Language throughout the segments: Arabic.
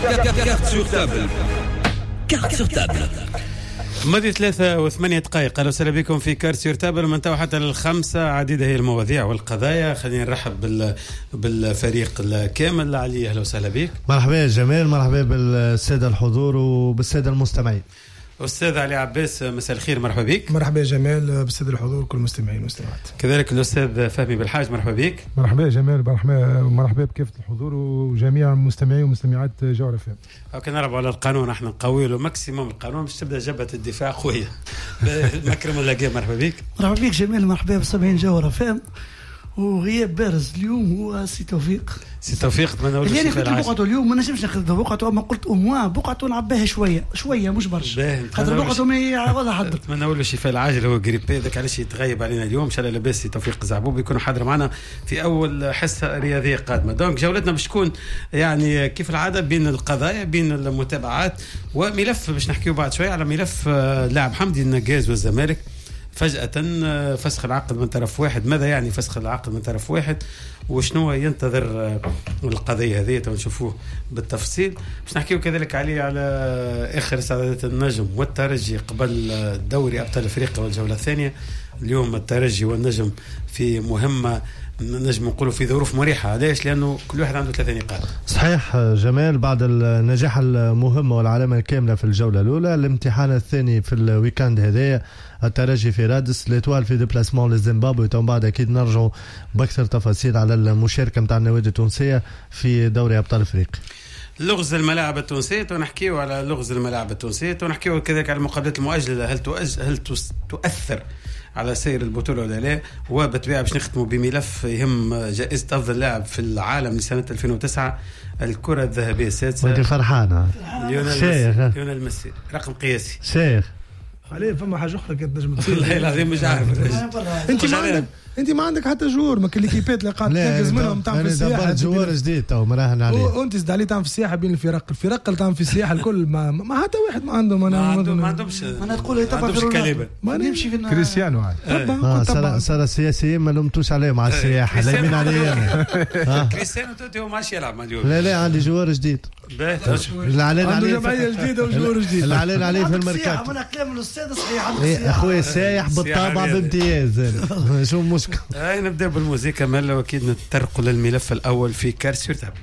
Carte sur table. Carte sur table. ماضي 3 دقائق. اهلا وسهلا بكم في كارت سور تابل من تو حتى للخمسة. عديدة هي المواضيع والقضايا. خلينا نرحب بالفريق الكامل. علي اهلا وسهلا بك. مرحبا جمال، مرحبا بالسادة الحضور وبالسادة المستمعين. أستاذ علي عباس مساء الخير، مرحبا بك. مرحبا جمال بالسادة الحضور كل المستمعين والمستمعات. كذلك الأستاذ فهمي بالحاج، مرحبا بك. مرحبا جمال، مرحبا بكافة الحضور وجميع المستمعين ومستمعات جوهر فهم. كنا نلعبوا على القانون، احنا نقوي له ماكسيموم القانون باش تبدا جبهة الدفاع قوية. مكرم اللاقي مرحبا بك. مرحبا بك جمال، مرحبا بالسامعين جوهر فهم. وغياب بارز اليوم هو سي توفيق. سي توفيق نتمنى له الشفاء العاجل. بقعته اليوم ما نجمش ناخذ بقعته، اما قلت بقعته نعباها شويه مش برشا، خاطر بقعته ما يعوضها حد. نتمنى له الشفاء العاجل. هو غريبي ذاك علاش يتغيب علينا اليوم. ان شاء الله لاباس. سي توفيق زعبوب يكون حاضر معنا في اول حصه رياضيه قادمه. دونك جولتنا باش تكون يعني كيف العاده بين القضايا، بين المتابعات، وملف باش نحكيو بعد شويه على ملف لاعب حمدي النجاز والزمالك. فجأة فسخ العقد من طرف واحد. ماذا يعني فسخ العقد من طرف واحد وشنو ينتظر القضية هذه؟ ونشوفوه بالتفصيل. باش نحكيو كذلك عليه على آخر استعدادات النجم والترجي قبل دوري أبطال أفريقيا والجولة الثانية. اليوم الترجي والنجم في مهمة نجم نقولوا في ظروف مريحة. علاش؟ لأنه كل واحد عنده 3 نقاط. صحيح جمال، بعد النجاح المهمة والعلامة الكاملة في الجولة الأولى، الامتحان الثاني في الويكاند هذايا. الترجي في رادس، ليتوال في ديبلاسمون للزيمبابوي. ومن بعد أكيد نرجعوا بأكثر تفاصيل على المشاركة متاع النوادي التونسية في دوري أبطال أفريقيا. لغز الملاعب التونسية، ونحكيو على لغز الملاعب التونسية، ونحكيو كذلك على المقابلات المؤجلة. هل تؤثر على سير البطولة ولا لا؟ وبالطبيعة باش نختموا بملف يهم جائزة أفضل لاعب في العالم لسنة 2009، الكرة الذهبية السادسة. وانت فرحانة ليونيل ميسي، رقم قياسي. شيخ عليه فما حاجة أخرى كانت نجم تصير. والله العظيم مش عارف. انت ما عندك حتى جور ما كل ليكيبات اللي قاعد تنجز منهم تعمل في السياحه. انا جوار جديد تو مراهن عليه. وانت زد عليه تعمل في السياحه بين الفرق اللي تعمل في السياحه الكل ما حتى واحد ما عندهمش. انا تقول يتبع كلمه ما نمشي في كريستيانو عاد صار السياسيين ما لومتوش عليهم على السياحه. لا مين عليه انا. كريستيانو توتي هو ماشي يلعب مع اليوم. لا عندي جوار جديد. اللي علينا عليه جمعيه جديده وجوار جديد. اللي علينا عليه في الميركاتو. انا كلام الاستاذ صحيح. اخويا سايح بالطابع بامتياز. شو مشكل؟ نبدأ بالموسيقى مالا، وأكيد نتطرقوا للملف الأول في كارت سور تابل.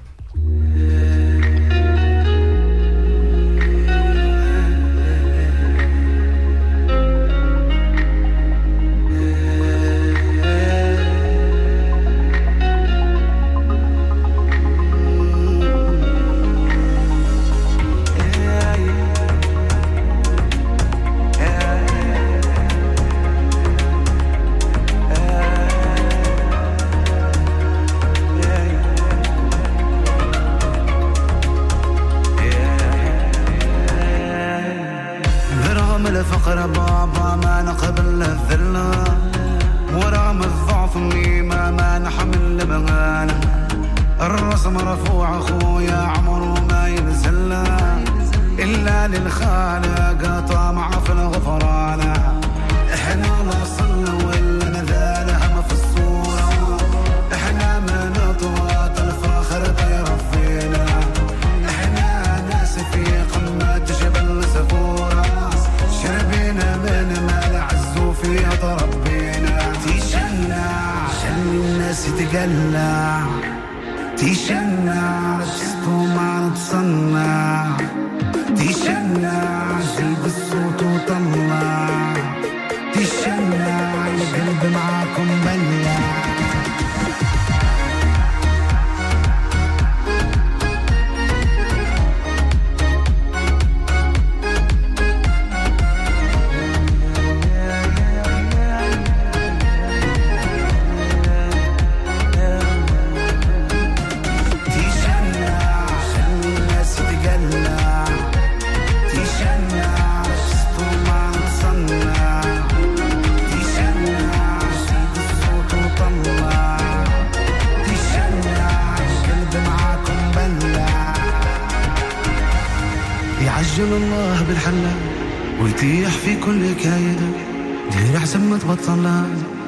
يعجل الله بالحلة ويتيح في كل كايدة، دير أحسن ما تبطل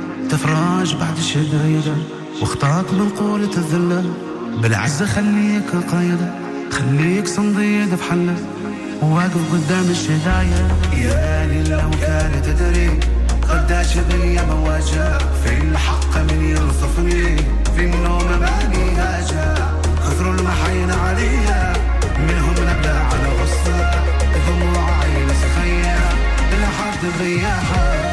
تفراج بعد الشدايدة، واختارك من قولة الذلة بالعزة خليك قايدة، خليك صنديد في حلة واقف قدام الشداية. يا لي لو كانت تدري قداش بيا بواجه في الحق من ينصفني في النوم ماني هاجة. كثروا المحين عليا منهم نبدا على غصة دموع عين سخية لحد الرياحة.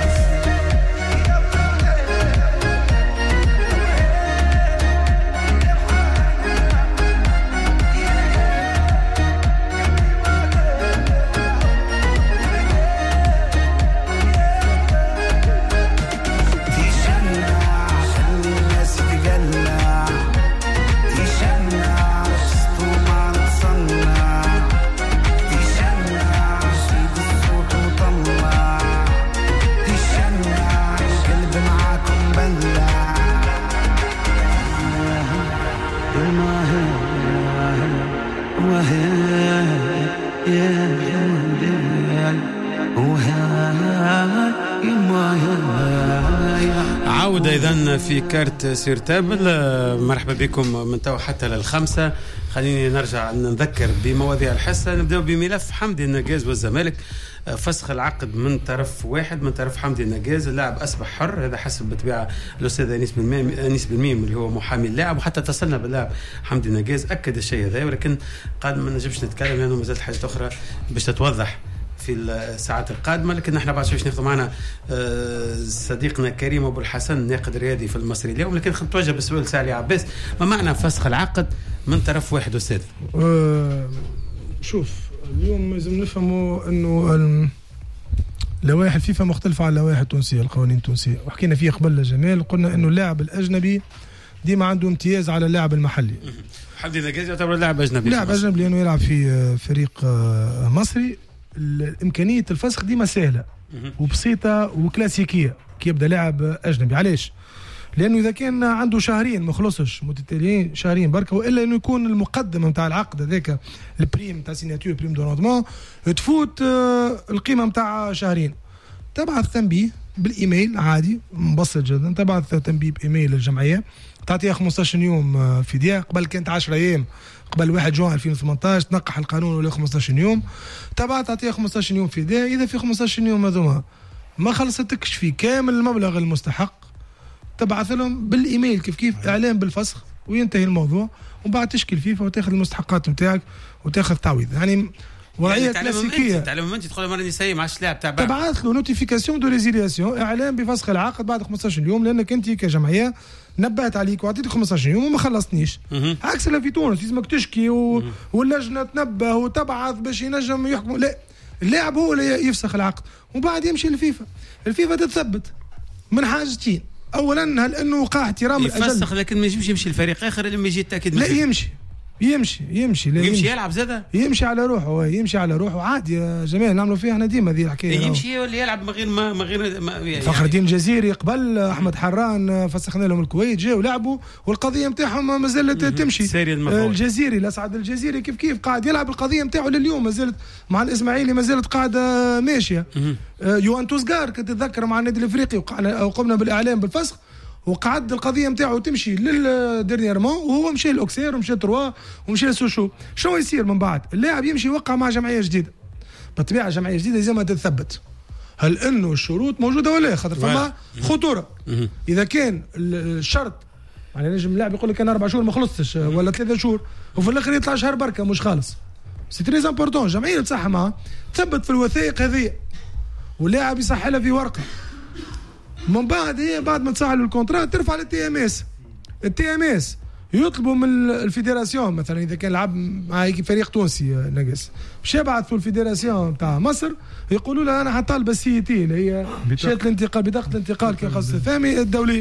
عودة إذن في كارت سيرتابل. مرحبا بكم من توا حتى للخمسة. خليني نرجع نذكر بمواضيع الحصة. نبدأ بملف حمدي النجاز والزمالك. فسخ العقد من طرف واحد من طرف حمدي النجاز. اللاعب أصبح حر، هذا حسب بالطبيعة الأستاذ أنيس بالميم اللي هو محامي اللاعب، وحتى اتصلنا باللاعب حمدي النجاز أكد الشيء هذا، ولكن قال ما نجمش نتكلم لأنه ما زالت حاجة أخرى باش تتوضح في الساعات القادمة. لكن احنا بعد شوي ناخذ معنا صديقنا كريم أبو الحسن ناقد رياضي في المصري اليوم. لكن نتوجه بالسؤال سالي عباس، ما معنى فسخ العقد من طرف واحد أستاذ؟ شوف اليوم لازم نفهموا انه لوائح الفيفا مختلفة عن اللوائح التونسية، القوانين التونسية، وحكينا فيه قبل جمال. قلنا انه اللاعب الاجنبي ديما عنده امتياز على اللاعب المحلي. حمدي النجاز يعتبر لاعب اجنبي، لاعب اجنبي لانه يلعب في فريق مصري. الامكانيه الفسخ ديما سهله وبسيطه وكلاسيكيه كي يبدا لاعب اجنبي. علاش؟ لانه اذا كان عنده شهرين ما خلصش متتاليين شهرين بركه، والا انه يكون المقدمه نتاع العقد هذاك البريم نتاع سيناتور بريم دو روندمون تفوت القيمه نتاع شهرين، تبعث تنبيه بالايميل عادي مبسط جدا. تبعث تنبيه بايميل للجمعيه، تعطيها 15 يوم فديه. قبل كانت 10 ايام، قبل 1 جوان 2018 تنقح القانون ولا 15 يوم. تبع تعطيها 15 يوم فديه. اذا في 15 يوم هذوما ما خلصتكش في كامل المبلغ المستحق، تبعث لهم بالايميل كيف اعلان بالفسخ وينتهي الموضوع، ومن بعد تشكي الفيفا وتاخذ المستحقات نتاعك وتاخذ تعويض. يعني وضعيه كلاسيكيه. تعلم انت تدخل مره نسائيه ما عادش لاعب تبع، تبعث له نوتيفيكاسيون دو ريزيلياسيون، اعلان بفسخ العقد بعد 15 يوم، لانك انت كجمعيه نبهت عليك وعطيتك 15 يوم وما خلصتنيش. عكس اللي في تونس لازمك تشكي واللجنه تنبه وتبعث باش ينجم يحكموا. لا، اللاعب هو اللي يفسخ العقد وبعد يمشي للفيفا. الفيفا تثبت من حاجتين، اولا هل انه وقع احترام الاجل يفسخ، لكن ما يجيش يمشي الفريق اخر لما يجي يتاكد. لا يمشي يلعب زاده، يمشي على روحه، يمشي على روحه عادي يا جماعه. نعملوا فيها احنا ديما ذي الحكايه. يمشي ولا يلعب من غير يعني فخر الدين الجزيري قبل احمد حران فسخنا لهم الكويت، جاوا ولعبوا والقضيه نتاعهم ما زالت تمشي. الجزيري الاسعد الجزيري كيف قاعد يلعب القضيه نتاعو لليوم، ما زالت مع الاسماعيلي ما زالت قاعده ماشيه. يوان توزغار كنت تتذكر مع النادي الافريقي وقمنا بالاعلان بالفسخ وقعد القضيه نتاعو تمشي للديرنييرمون، وهو مشى للاوكسير ومشى تروا ومشى لسوشو. شنو يصير من بعد؟ اللاعب يمشي يوقع مع جمعيه جديده. بالطبيعه جمعيه جديده لازم تثبت هل انه الشروط موجوده ولا لا، خاطر فما خطوره. اذا كان الشرط يعني نجم اللاعب يقول لك انا 4 شهور ما خلصتش ولا 3 شهور وفي الاخر يطلع شهر بركه مش خالص. سي تري امبورطون الجمعيه تصح معاه تثبت في الوثائق هذه واللاعب يسحلها في ورقه. من بعد هي بعد ما تصحح الكونترات ترفع للتي ام اس. التي ام اس يطلبوا من الفيدراسيون مثلا اذا كان لعب مع فريق تونسي نقص باش يبعثوا الفيدراسيون تاع مصر يقولوا له انا حطالب السي تي اللي هي شهاده الانتقال، بطاقه الانتقال كخاص الثاني الدوليه.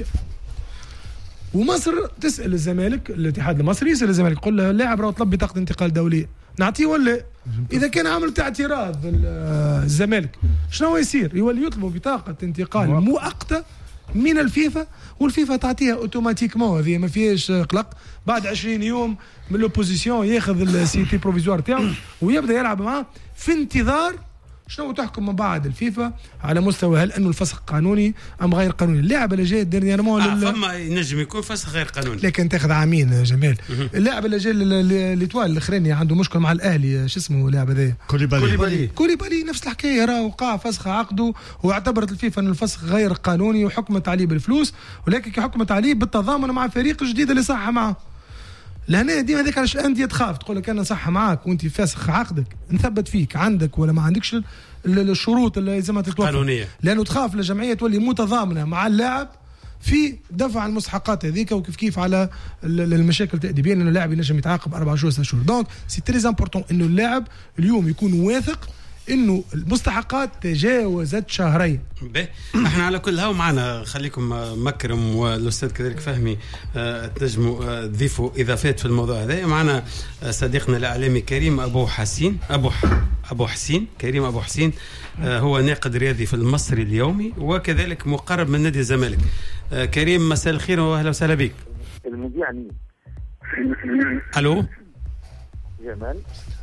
ومصر تسال الزمالك، الاتحاد المصري يسال الزمالك يقول له اللاعب راه طلب بطاقه انتقال دوليه نعطيه ولا؟ اذا كان عملت اعتراض الزمالك شنو يصير؟ يولي يطلبوا بطاقه انتقال مؤقته من الفيفا، والفيفا تعطيها اوتوماتيكمون، هذه ما فيهاش قلق. بعد 20 يوم من لوبوزيسيون ياخذ السيتي بروفيزوار تاعو ويبدا يلعب معاه في انتظار شنو تحكم من بعد الفيفا على مستوى هل انه الفسخ قانوني ام غير قانوني. اللاعب اللي جاي ديرنييرمون فما ينجم يكون فسخ غير قانوني لكن تاخذ عامين جمال. اللاعب اللي جاي ليتوال الاخراني عنده مشكل مع الاهلي شو اسمه اللاعب هذا كوليبالي نفس الحكايه راه وقع فسخ عقده واعتبرت الفيفا انه الفسخ غير قانوني وحكمت عليه بالفلوس ولكن كي حكمت عليه بالتضامن مع فريق جديد اللي صح معه. لهنا ديما هذيك علاش الانديه تخاف تقول لك انا صح معاك وانت فاسخ عقدك نثبت فيك عندك ولا ما عندكش الشروط اللي لازم تتوفر قانونيه لانه تخاف الجمعيه تولي متضامنه مع اللاعب في دفع المستحقات هذيك وكيف كيف على المشاكل التأديبيه لانه اللاعب ينجم يتعاقب 4 شهور 6 شهور. دونك سي تري امبورطون انه اللاعب اليوم يكون واثق انه المستحقات تجاوزت شهرين. احنا على كل هاو معنا خليكم مكرم والاستاذ كذلك فهمي تنجموا تضيفوا اضافات في الموضوع هذا. معنا صديقنا الاعلامي كريم ابو حسين كريم ابو حسين هو ناقد رياضي في المصري اليومي وكذلك مقرب من نادي الزمالك. كريم مساء الخير واهلا وسهلا بك. المذيع مين؟ الو جمال.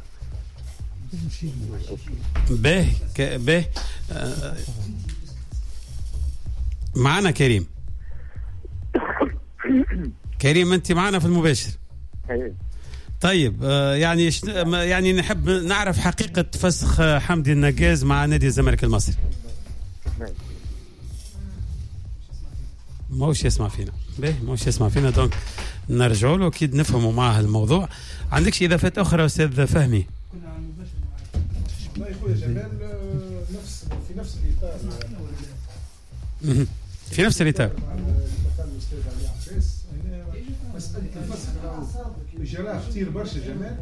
به معنا كريم انت معنا في المباشر. طيب يعني نحب نعرف حقيقة فسخ حمدي النجاز مع نادي الزمالك المصري. موش يسمع فينا دونك نرجعوا له اكيد نفهموا معه الموضوع. عندكش اضافات اخرى استاذ فهمي؟ لا يا اخويا جمال في نفس الاطار الاستاذ علي عباس مساله الفسخ اجراء كثير برشا جمال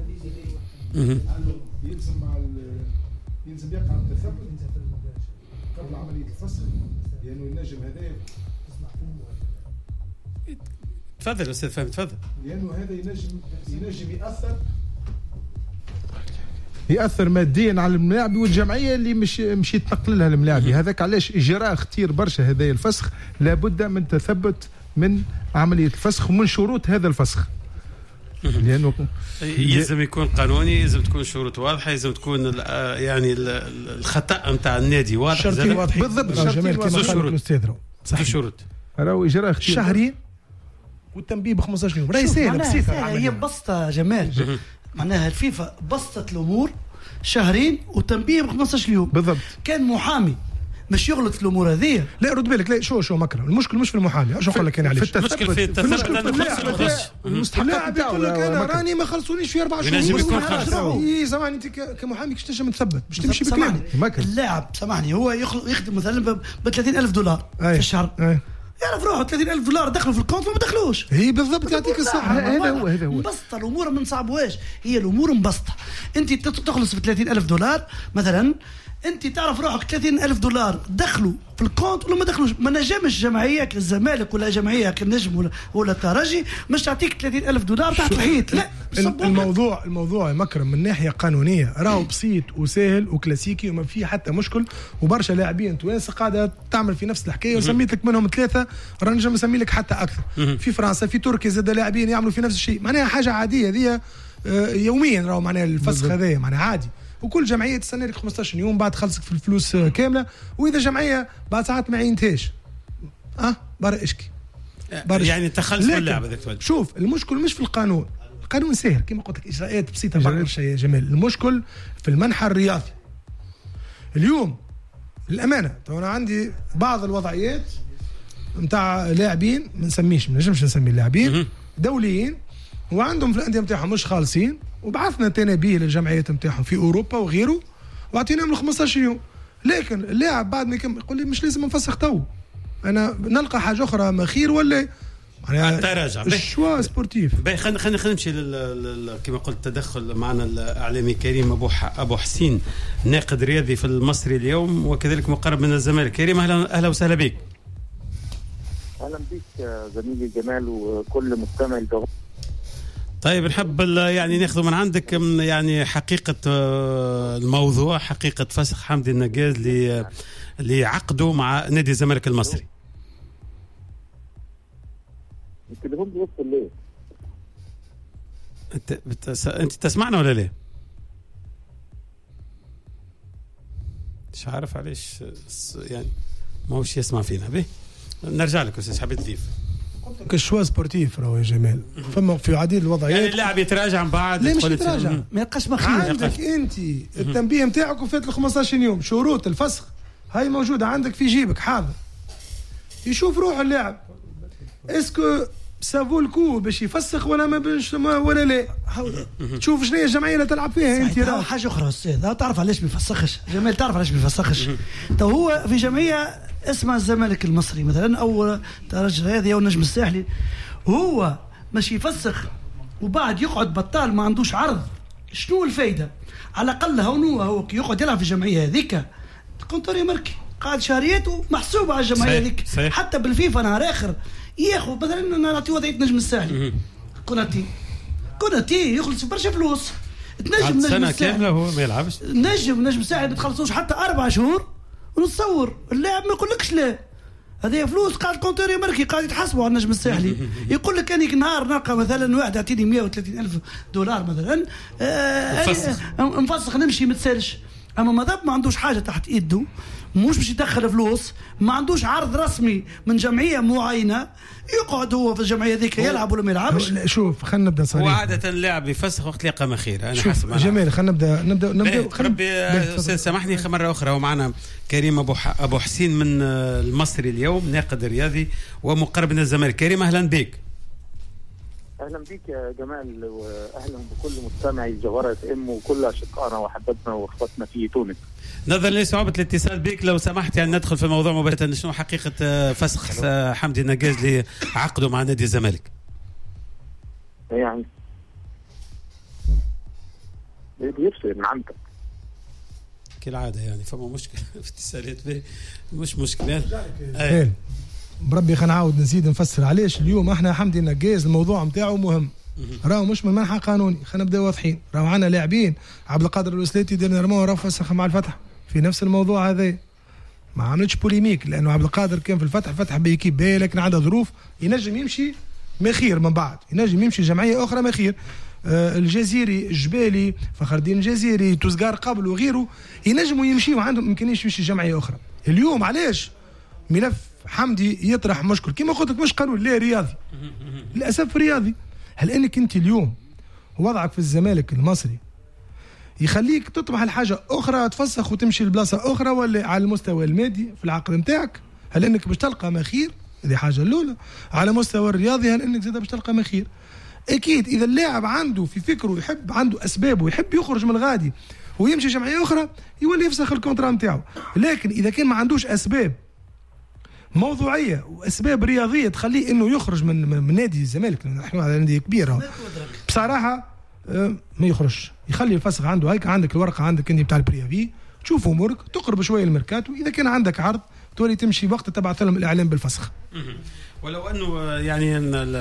يلزم يقع التثبت قبل عمليه الفسخ لانه النجم هذا تفضل استاذ فهمي تفضل. لانه هذا ينجم يأثر ماديا على الملاعب والجمعيه اللي مش تنقل لها الملاعب. هذاك علاش اجراء خطير برشا هذا الفسخ لابد من تثبت من عمليه الفسخ ومن شروط هذا الفسخ لانه يلزم يكون قانوني يلزم تكون شروط واضحه يلزم تكون يعني الخطا نتاع النادي واضح بالضبط. جمال كما قال الاستاذ صح شروط راهو اجراء خطير شهرين والتنبيه ب 15 يوم راهي سهله هي بسطه جمال معناها الفيفا بسطت الامور شهرين وتنبيه ب 15 يوم بالضبط. كان محامي مش يغلط في الامور هذه لا رد بالك لا شو مكرم المشكل مش في المحامي شو قال لك انا علاش المشكل في التثبت المستحقات يقول لك انا راني ما خلصونيش في 4 شهور اي سامحني انت كمحامي كيفاش تنجم تثبت باش تمشي بكلامي اللاعب سامحني هو يخدم مثلا ب $30,000 في الشهر يعرف روحه $30,000 دخلوا في الكونت وما دخلوش. هي بالضبط يعطيك الصحة. هذا هو مبسطة الأمور ما نصعبوهاش هي الأمور مبسطة. أنت تخلص ب $30,000 مثلا أنت تعرف روحك $30,000 دخلوا في الكونت ولا ما دخلوش. ما نجمش جمعية كالزمالك ولا جمعية كالنجم ولا الترجي مش تعطيك $30,000 تحت الحيط. لا الموضوع يا مكرم من ناحية قانونية راهو بسيط وسهل وكلاسيكي وما فيه حتى مشكل وبرشا لاعبين توانسة قاعدة تعمل في نفس الحكاية وسميت لك منهم 3 رانا نجم نسمي لك حتى أكثر. في فرنسا في تركيا زاد لاعبين يعملوا في نفس الشيء معناها حاجة عادية ذي يوميا راهو معناها الفسخ هذا معناها عادي. وكل جمعيه تستنى لك 15 يوم بعد خلصك في الفلوس كامله واذا جمعيه بعد ساعات ما ينتهيش برا اشكي يعني تخلص في اللعبه ذاك. شوف المشكل مش في القانون سهل كما قلت لك اجراءات بسيطه برشا يا جمال. المشكل في المنحى الرياضي اليوم للامانه. انا عندي بعض الوضعيات نتاع لاعبين ما نجمش نسمي اللاعبين دوليين وعندهم في الانديه نتاعهم مش خالصين وبعثنا تنابيه للجمعيات نتاعهم في اوروبا وغيره واعطيناهم 15 يوم. لكن اللاعب بعد ما يقول لي مش لازم نفسخ تو انا نلقى حاجه اخرى ما خير ولا التراجع الشوا سبورتيف. خلينا نمشي كما قلت تدخل معنا الاعلامي كريم ابو حسين ناقد رياضي في المصري اليوم وكذلك مقرب من الزمالك. كريم اهلا وسهلا بك. اهلا بك زميلي جمال وكل مستمع الجو. طيب نحب يعني ناخذ من عندك يعني حقيقة الموضوع حقيقة فسخ حمدي النجاز لعقده مع نادي الزمالك المصري. التليفون بيوصل ليه؟ انت تسمعنا ولا ليه؟ مش عارف علاش يعني ما هوش يسمع فينا به. نرجع لك استاذ حبيت تضيف كشوا سبورتيف راهو يا جمال فما في عديد الوضعيات يعني اللاعب يتراجع من بعد لا مش يتراجع ما يبقاش مخير عندك انت التنبيه نتاعك وفات ل 15 يوم شروط الفسخ هاي موجوده عندك في جيبك حاضر يشوف روح اللاعب اسكو سافو الكو باش يفسخ ولا ما باش ولا لا تشوف شنو هي الجمعيه اللي تلعب فيها انت راه حاجه اخرى استاذ تعرف علاش بيفسخش جمال تعرف علاش بيفسخش تو هو في جمعيه اسمها الزمالك المصري مثلا او الترجي الرياضي او النجم الساحلي هو مش يفسخ وبعد يقعد بطال ما عندوش عرض شنو الفايده على الاقل هو يقعد يلعب في الجمعيه هذيك الكونتوري مركي قاعد شهريته محسوبه على الجمعيه هذيك حتى بالفيفا نهار اخر ياخذ مثلا نعطي وضعيه نجم الساحلي كوناتي يخلص برشا فلوس تنجم سنه كامله هو ما يلعبش نجم الساحلي ما تخلصوش حتى 4 شهور ونتصور اللاعب ما يقولكش لا هذه فلوس قاعد كونتوري مركي قاعد يتحاسبوا على النجم الساحلي يقول لك اني نهار نلقى مثلا واحد يعطيني 130,000 دولار مثلا نفسخ نمشي ما تسالش اما مادام ما عندوش حاجه تحت ايده مش باش يدخل فلوس ما عندوش عرض رسمي من جمعيه معينه يقعد هو في الجمعيه ذيك يلعب ولا ما يلعبش. شوف خلينا نبدا صريح وعاده اللاعب يفسخ وقت لقى ما خير انا حسب جميل خلينا نبدا ربي استاذ سامحني مره اخرى ومعنا كريم ابو حسين من المصري اليوم ناقد رياضي ومقرب من الزمالك. كريم اهلا بك. اهلا بك يا جمال واهلا بكل مستمعي جوهرة ام وكل اشقائنا واحبتنا واخواتنا في تونس. نظرا لصعوبة الاتصال بك لو سمحت يعني ندخل في الموضوع مباشرة شنو حقيقة فسخ حمدي النجاز لعقده مع نادي الزمالك؟ يعني بيفصل من عندك كالعادة يعني فما مشكلة في اتصالات مش مشكلة. بربي خلينا نعاود نزيد نفسر علاش اليوم احنا حمدي النجاز الموضوع نتاعو مهم راهو مش من منحى قانوني. خلينا نبداو واضحين راهو عندنا لاعبين عبد القادر الوسلاتي ديرنييرمون راه فسخ مع الفتح في نفس الموضوع هذا ما عملتش بوليميك لانه عبد القادر كان في الفتح بيكيب باهي لكن عنده ظروف ينجم يمشي مخير من بعد ينجم يمشي جمعيه اخرى مخير الجزيري الجبالي فخر الدين الجزيري توزقار قبل وغيره ينجموا يمشيوا عندهم امكانيه يمشي جمعيه اخرى. اليوم علاش ملف حمدي يطرح مشكل كما قلت لك مش قانون لا رياضي للاسف رياضي. هل انك انت اليوم وضعك في الزمالك المصري يخليك تطمح لحاجه اخرى تفسخ وتمشي لبلاصه اخرى ولا على المستوى المادي في العقد نتاعك هل انك باش تلقى مخير؟ هذه حاجه الاولى. على مستوى الرياضي هل انك زاد باش تلقى مخير؟ اكيد اذا اللاعب عنده في فكره يحب عنده اسبابه ويحب يخرج من الغادي ويمشي جمعيه اخرى يولي يفسخ الكونترا نتاعو. لكن اذا كان ما عندوش اسباب موضوعيه واسباب رياضيه تخليه انه يخرج من نادي الزمالك نحن على نادي كبير بصراحه ما يخرج يخلي الفسخ عنده. هيك عندك الورقه عندك انت بتاع البريافي تشوف امورك تقرب شويه الميركاتو اذا كان عندك عرض تولي تمشي وقت تبعث لهم الاعلان بالفسخ. ولو انه يعني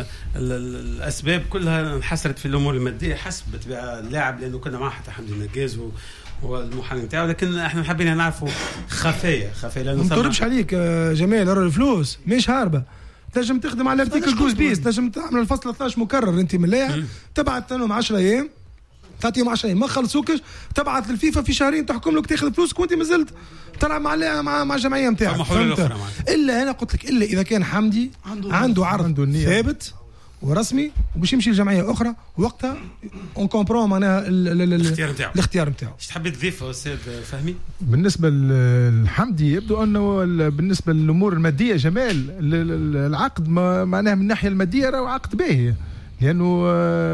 الاسباب كلها انحصرت في الامور الماديه حسب بطبيعه اللاعب لانه كنا معه حتى حمدي النجاز والمحامي نتاعو لكن احنا حابين نعرفوا خفايا لانه ما نضربش عليك جمال راه الفلوس مش هاربه تنجم تخدم على ارتيكل جوز بيس تنجم تعمل الفصل 12 مكرر انت من اللاعب تبعت لهم 10 ايام تعطيهم 10 ايام ما خلصوكش تبعت للفيفا في شهرين تحكم لك تاخذ فلوسك وانت ما زلت تلعب مع الجمعيه نتاعك. الا انا قلت لك الا اذا كان حمدي عنده عرض ثابت ورسمي وباش يمشي لجمعيه اخرى وقتها اون كومبرون معناها الاختيار نتاعو. ايش تحب تضيف استاذ فهمي؟ بالنسبه لحمدي يبدو انه بالنسبه للامور الماديه جمال العقد معناها من الناحيه الماديه راه عقد باهي لانه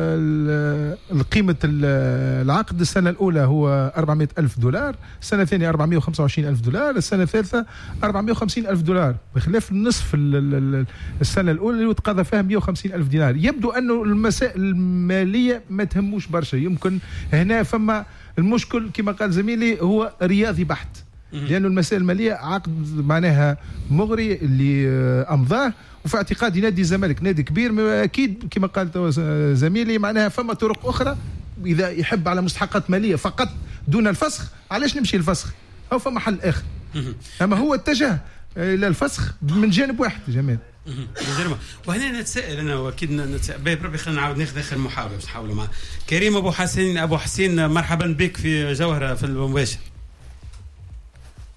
قيمه العقد السنه الاولى هو 400,000 دولار السنه الثانيه 425,000 دولار السنه الثالثه 450,000 دولار بخلاف النصف السنه الاولى اللي تقاضى فيها 150,000 دينار. يبدو انه المسائل الماليه ما تهموش برشا يمكن هنا فما المشكل كما قال زميلي هو رياضي بحت لانه المسائل الماليه عقد معناها مغري اللي امضاه وفي اعتقادي نادي الزمالك نادي كبير اكيد كما قال زميلي معناها فما طرق اخرى اذا يحب على مستحقات ماليه فقط دون الفسخ علاش نمشي الفسخ او فما حل اخر. اما هو اتجه الى الفسخ من جانب واحد جمال. وهنا نتسائل انا واكيد نتسائل بربي خلينا نعاود ناخذ اخر محاوله باش نحاولوا معاه. كريم ابو حسين مرحبا بك في جوهره في المباشر.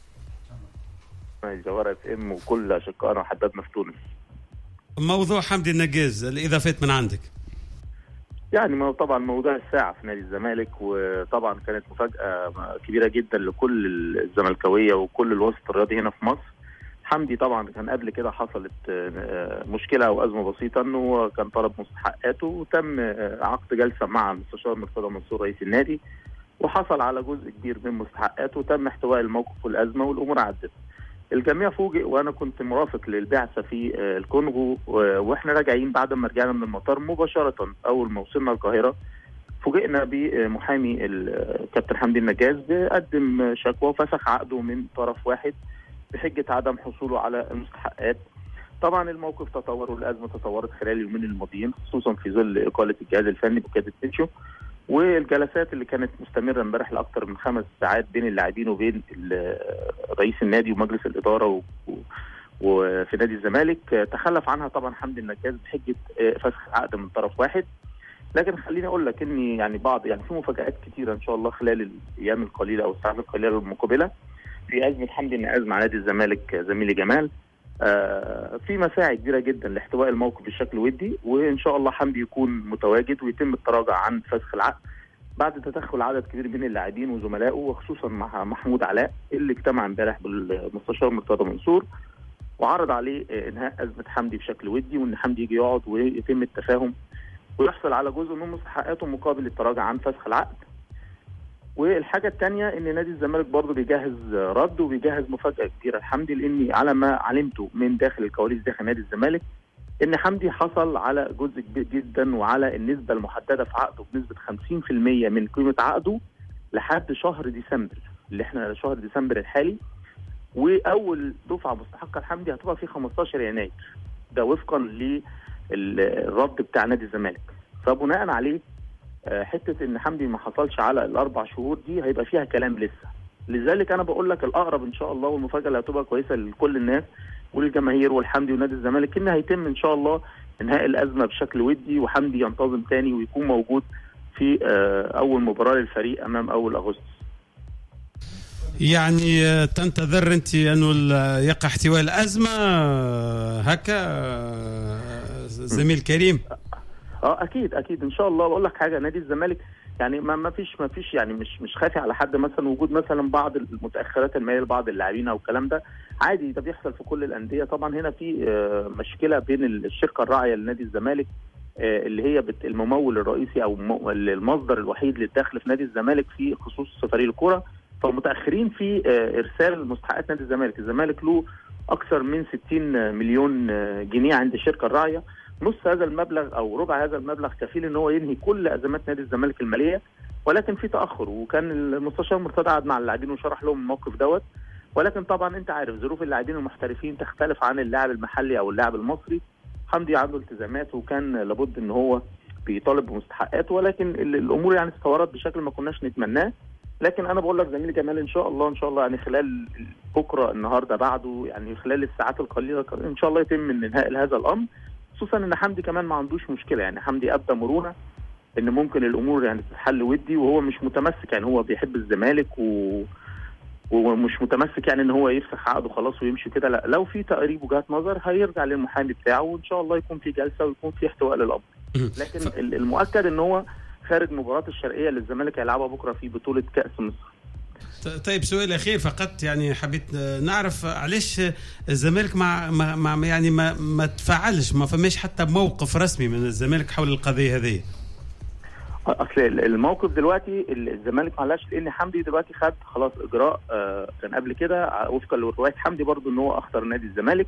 مستمعي جوهرة FM وكل أشقائنا وحبابنا في تونس. موضوع حمدي النجاز الإضافات من عندك. يعني طبعا موضوع الساعة في نادي الزمالك، وطبعا كانت مفاجأة كبيرة جدا لكل الزملكاوية وكل الوسط الرياضي هنا في مصر. حمدي طبعا كان قبل كده حصلت مشكلة أو أزمة بسيطة أنه هو كان طلب مستحقاته، وتم عقد جلسة مع المستشار مرتضى منصور رئيس النادي، وحصل على جزء كبير من مستحقاته، وتم احتواء الموقف والأزمة والأمور عدت. الجميع فوجئ، وأنا كنت مرافق للبعثة في الكونغو، وإحنا راجعين بعد ما رجعنا من المطار مباشرة أول ما وصلنا القاهرة فوجئنا بمحامي الكابتن حمدي النجاز بيقدم شكوى وفسخ عقده من طرف واحد بحجة عدم حصوله على المستحقات. طبعا الموقف تطور والأزمة تطورت خلال اليومين الماضيين، خصوصا في ظل إقالة الجهاز الفني بقيادة بيتشو، والجلسات اللي كانت مستمرة امبارح لأكثر من 5 ساعات بين اللاعبين وبين رئيس النادي ومجلس الإدارة وفي نادي الزمالك. تخلف عنها طبعا حمدي النجاز بحجة فسخ عقد من طرف واحد. لكن خليني اقول لك اني يعني في مفاجآت كتيرة ان شاء الله خلال الايام القليلة او الساعات القليلة المقبلة في أزمة حمدي النجاز مع نادي الزمالك. زميلي جمال في مساعي كبيرة جدا لاحتواء الموقف بشكل ودي، وإن شاء الله حمدي يكون متواجد ويتم التراجع عن فسخ العقد بعد تدخل عدد كبير من اللاعبين وزملائه، وخصوصا مع محمود علاء اللي اجتمع امبارح بالمستشار مرتضى منصور وعرض عليه انهاء أزمة حمدي بشكل ودي، وان حمدي يجي يقعد ويتم التفاهم ويحصل على جزء من مستحقاته مقابل التراجع عن فسخ العقد. والحاجة الثانية ان نادي الزمالك برضه بيجهز رد وبيجهز مفاجأة كبيرة لحمدي، لاني على ما علمته من داخل الكواليس داخل نادي الزمالك ان حمدي حصل على جزء كبير جدا وعلى النسبة المحددة في عقده بنسبة 50% من قيمة عقده لحد شهر ديسمبر اللي احنا شهر ديسمبر الحالي، واول دفعة مستحقة لحمدي هتبقى في 15 يناير، ده وفقا للرد بتاع نادي الزمالك. فبناء عليه حتة ان حمدي ما حصلش على ال4 شهور دي هيبقى فيها كلام لسه. لذلك انا بقول لك الاقرب ان شاء الله والمفاجأة اللي هتبقى كويسة لكل الناس وللجماهير والحمدي ونادي الزمالك ان هيتم ان شاء الله انهاء الازمة بشكل ودي، وحمدي ينتظم تاني ويكون موجود في اول مباراة للفريق امام اول اغسطس. يعني تنتظر انت انه يقع احتواء الازمة هكا زميل كريم؟ اكيد ان شاء الله. بقول لك حاجه، نادي الزمالك يعني ما فيش يعني مش خافي على حد، مثلا وجود مثلا بعض المتاخرات الماليه لبعض اللاعبين او الكلام ده عادي، ده بيحصل في كل الانديه. طبعا هنا في مشكله بين الشركه الراعيه لنادي الزمالك اللي هي الممول الرئيسي او المصدر الوحيد للدخل في نادي الزمالك في خصوص فريق الكوره، فمتاخرين في ارسال مستحقات نادي الزمالك. الزمالك له اكثر من 60 مليون جنيه عند الشركه الراعيه، نص هذا المبلغ او ربع هذا المبلغ كفيل ان هو ينهي كل ازمات نادي الزمالك الماليه، ولكن في تاخر. وكان المستشار مرتضى قعد مع اللاعبين وشرح لهم الموقف دوت، ولكن طبعا انت عارف ظروف اللاعبين المحترفين تختلف عن اللاعب المحلي او اللاعب المصري. حمدي عنده التزامات وكان لابد ان هو بيطالب بمستحقاته، ولكن الامور يعني تطورت بشكل ما كناش نتمناه. لكن انا بقول لك زميلي جمال ان شاء الله يعني خلال بكره النهارده بعده، يعني خلال الساعات القليله ان شاء الله يتم انهاء هذا الامر، خصوصا ان حمدي كمان ما عندوش مشكله. يعني حمدي ابدى مرونه ان ممكن الامور يعني تتحل ودي، وهو مش متمسك، يعني هو بيحب الزمالك ومش متمسك يعني ان هو يفسخ عقده خلاص ويمشي كده. لا، لو في تقريب وجهات نظر هيرجع للمحامي بتاعه وان شاء الله يكون في جلسه ويكون في احتواء للامر. لكن المؤكد ان هو خارج مباراه الشرقيه اللي الزمالك هيلعبها بكره في بطوله كاس مصر. طيب سؤال اخير فقط، يعني حبيت نعرف علاش الزمالك ما تفاعلش، ما فماش حتى موقف رسمي من الزمالك حول القضيه هذه؟ اصل الموقف دلوقتي الزمالك ما علاش، لان حمدي دلوقتي خد خلاص اجراء. كان قبل كده وفقا لروايه حمدي برضو ان هو اخطر نادي الزمالك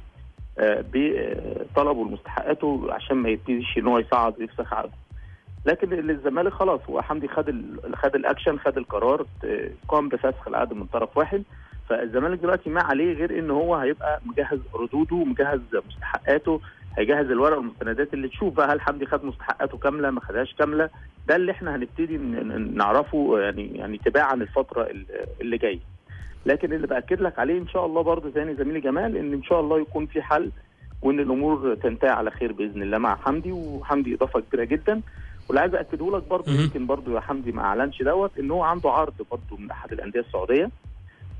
بطلبه لمستحقاته عشان ما يبتديش ان هو يصعد ويفسخ عقده. لكن الزمالك خلاص وحمدي خد الاكشن، خد القرار، قام بفسخ العقد من طرف واحد. فالزمالك دلوقتي ما عليه غير ان هو هيبقى مجهز ردوده ومجهز مستحقاته، هيجهز الورق والمستندات اللي تشوف بقى هل حمدي خد مستحقاته كامله ما خدهاش كامله. ده اللي احنا هنبتدي نعرفه يعني تباعا الفتره اللي جايه. لكن اللي باكد لك عليه ان شاء الله برضه ثاني زميلي جمال ان شاء الله يكون في حل وان الامور تنتهي على خير باذن الله مع حمدي. وحمدي اضافه كبيره جدا، واللي عايز اكده لك برضه يمكن برضه يا حمدي ما اعلنش دوت ان هو عنده عرض برضه من احد الانديه السعوديه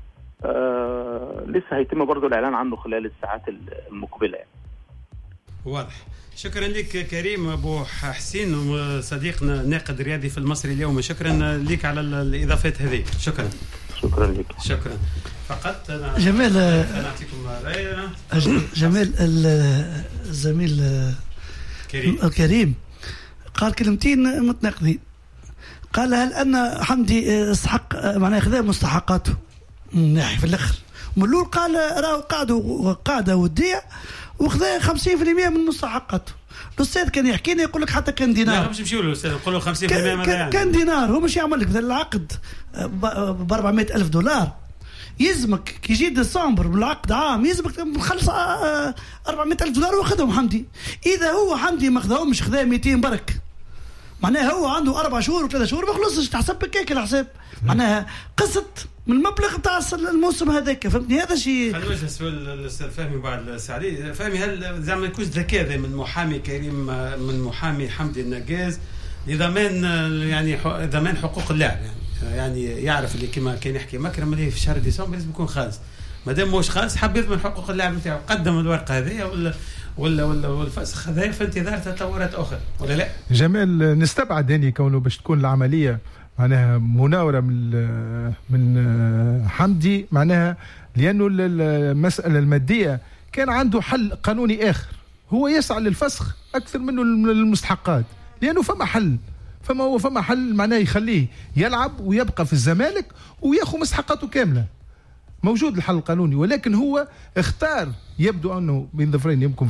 لسه هيتم برضو الاعلان عنه خلال الساعات المقبله يعني. واضح. شكرا لك كريم ابو حسين صديقنا ناقد رياضي في المصري اليوم. شكرا لك على الاضافات هذه. شكرا لك. شكرا. فقط أنا جمال نعطيكم راينا. جمال الزميل كريم قال كلمتين متناقضين. قال هل ان حمدي استحق معناه خذا مستحقاته من ناحيه في الاخر. ملول قال راهو قاعده وديه وخذا 50% من مستحقاته. الاستاذ كان يحكي لي يقول لك حتى كان دينار. لا مش نمشيو للاستاذ نقول له 50% ماذا يعني؟ كان دينار هو مش يعمل لك مثلا العقد ب 400,000 دولار يلزمك كي يجي ديسمبر بالعقد عام يلزمك تخلص 400,000 دولار واخذهم حمدي. اذا هو حمدي ما خذاهمش خذا 200 برك معناها هو عنده 4 شهور و3 شهور ما خلصش تحسب بكيك الحساب. معناها قصت من المبلغ تاع الموسم هذاك فهمتني. هذا شيء. خلينا نوجه سؤال للاستاذ فهمي بعد السعدي. فهمي هل زعما يكون ذكاء من محامي كريم من محامي حمدي النقاز لضمان يعني ضمان حقوق اللاعب يعني يعرف اللي كما كان يحكي مكرم اللي في شهر ديسمبر لازم يكون خالص ما دام موش خالص حب يضمن حقوق اللاعب نتاعو قدم الورقه هذه ولا الفسخ هذا في انتظار تطورات اخرى ولا لا؟ جمال نستبعد هني كونه باش تكون العمليه معناها مناوره من حمدي معناها لانه المساله الماديه كان عنده حل قانوني اخر هو يسعى للفسخ اكثر منه المستحقات لانه فما حل معناه يخليه يلعب ويبقى في الزمالك وياخذ مستحقاته كامله. موجود الحل القانوني ولكن هو اختار يبدو انه بين ظفرين يمكن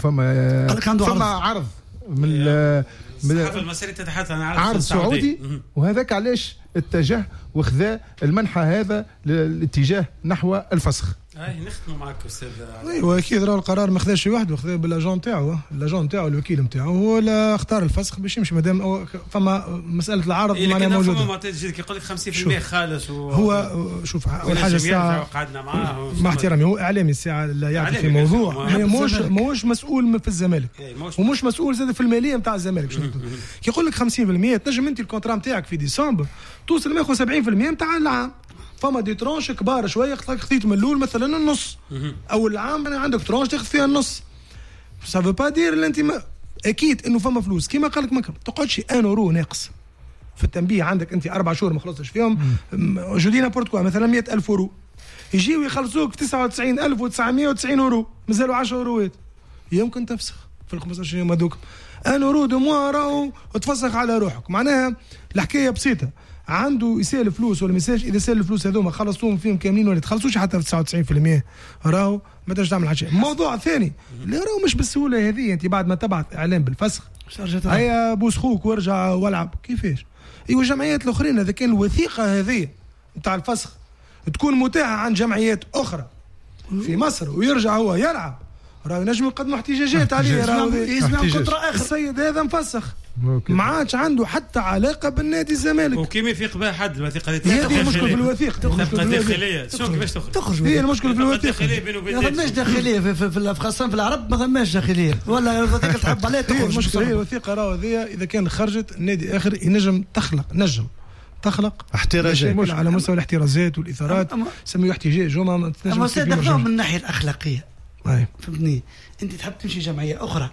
فما عرض من الصحافه المصريه تتحدث عن عرض سعودي وهذاك علاش اتجه وخذا المنحى هذا للاتجاه نحو الفسخ. نختموا معك استاذ. ايوه اكيد راه القرار ما خذاش وحده خذا بالاجون تاعو الوكيل نتاعو هو اللي اختار الفسخ باش يمشي مادام فما مساله العرض معناها موجوده. فما معطيات يقول لك 50% خالص هو شوف اول حاجه الساعه قعدنا معاه مع احترامي هو اعلامي الساعه لا يعرف في موضوع مش مسؤول في الزمالك ومش مسؤول زاد في الماليه نتاع الزمالك. كي يقول لك 50% تنجم انت الكونترا نتاعك في ديسمبر توصل ما 70% نتاع العام. فما دي ترونش كبار شويه خذيت من الاول مثلا النص اول عام انا عندك ترونش تاخذ فيها النص سافو با دير اللي انت اكيد انه فما فلوس كيما قال لك مكرم تقعدش ان اورو ناقص في التنبيه عندك انت 4 شهور ما خلصتش فيهم جودينا بورتكوا مثلا 100,000 اورو يجيو يخلصوك 99,990 اورو مازالوا 10 اوروات يمكن تفسخ في ال 15 يوم هذوك ان اورو دو موا راهو تفسخ على روحك. معناها الحكايه بسيطه عنده يسال فلوس ولا ميساج اذا سال الفلوس هذوما خلصوهم فيهم كاملين ولا تخلصوش حتى في 99% راهو ما تقدرش تعمل حاجه. موضوع ثاني اللي راهو مش بالسهوله هذه انت بعد ما تبعث اعلان بالفسخ هيا بوس خوك وارجع والعب كيفاش. ايوا الجمعيات الاخرين اذا كان الوثيقه هذه نتاع الفسخ تكون متاحه عن جمعيات اخرى في مصر ويرجع هو يلعب راهو ينجم يقدموا احتجاجات عليه راهو يسمع كونترا اخر السيد هذا مفسخ ما عادش عنده حتى علاقه بالنادي الزمالك وكيما يفيق بها حد الوثيقه هذه المشكله في الوثيقه داخليه كيفاش تخرج هي المشكله في الوثيقه ما ثماش داخليه في خاصه في العرب ما ثماش داخليه ولا الوثيقه تحب عليها تخرج. المشكله هي الوثيقه راهو هذه اذا كان خرجت النادي اخر ينجم تخلق احترازات على مستوى الاحترازات والاثارات سميوه احتجاج وما تنجم من الناحيه الاخلاقيه فهمتني. انت تحب تمشي جمعيه اخرى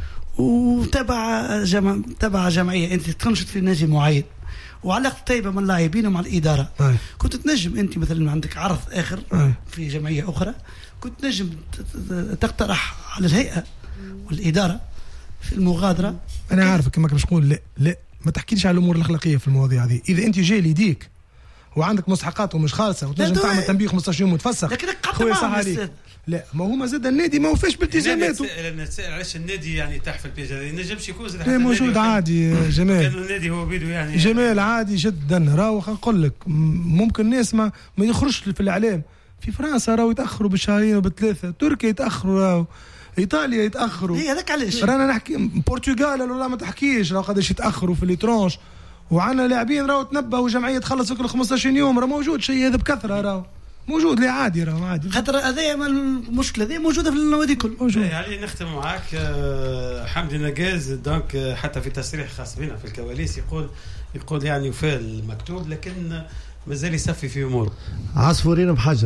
وتبع جمعيه انت تنشط في نادي معين وعلاقه طيبه من اللاعبين ومع الاداره كنت تنجم انت مثلا عندك عرض اخر في جمعيه اخرى كنت تنجم تقترح على الهيئه والاداره في المغادره. انا عارفك كما باش نقول لا ما تحكيليش على الامور الاخلاقيه في المواضيع هذه. اذا انت جاي ليديك وعندك مستحقات ومش خالصه وتنجم تعمل تنبيه 15 يوم وتفسخ لكن خويا صح عليك. لا ما هو زاد النادي ما وفاش بالتزاماته. علاش النادي يعني تحت البيج هذا ينجمش يكون زاد موجود عادي جمال كان النادي هو بيدو يعني جمال عادي جدا. راهو نقول لك ممكن الناس ما يخرجش في الاعلام في فرنسا راهو يتاخروا بالشهرين وبالثلاثه تركيا يتاخروا راهو ايطاليا يتاخروا هذاك علاش رانا نحكي البرتغال ولا ما تحكيش راهو قداش يتاخروا في ليترونش وعنا لاعبين راهو تنبهوا جمعيه تخلص كل 15 يوم راه موجود شيء هذا بكثره راهو موجود لا عادي راهو عادي خاطر هذه المشكله هذه موجوده في النوادي الكل موجود. يعني نختم معاك حمدي نقاز دونك حتى في تصريح خاص بنا في الكواليس يقول يعني وفاء المكتوب لكن مازال يصفي في اموره عصفورين بحجر